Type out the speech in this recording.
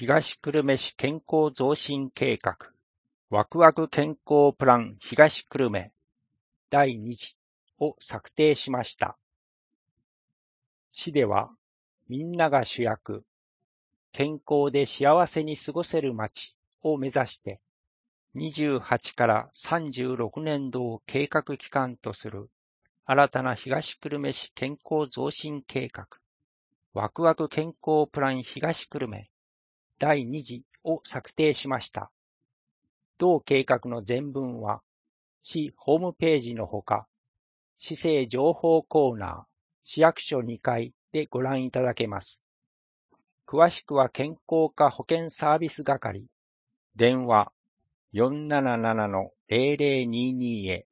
東久留米市健康増進計画、ワクワク健康プラン東久留米第2次を策定しました。市では、みんなが主役、健康で幸せに過ごせる街を目指して、28から36年度を計画期間とする新たな東久留米市健康増進計画、ワクワク健康プラン東久留米第2次を策定しました。同計画の全文は、市ホームページのほか、市政情報コーナー、市役所2階でご覧いただけます。詳しくは健康課保健サービス係、電話477-0022へ